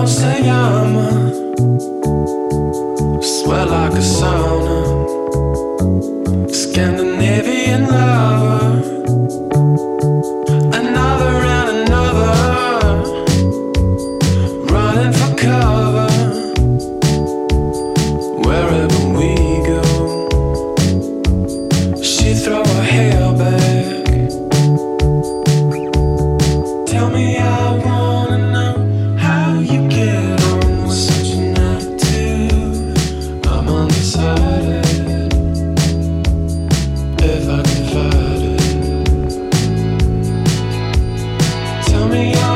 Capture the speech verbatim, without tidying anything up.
se llama? Sweat like a sauna. Scandinavian lover. Another and another. Running for cover. Wherever we go, she throw her hair back. Tell me, I wanna know how you get on with such an attitude. I'm undecided if I can fight it. Tell me, I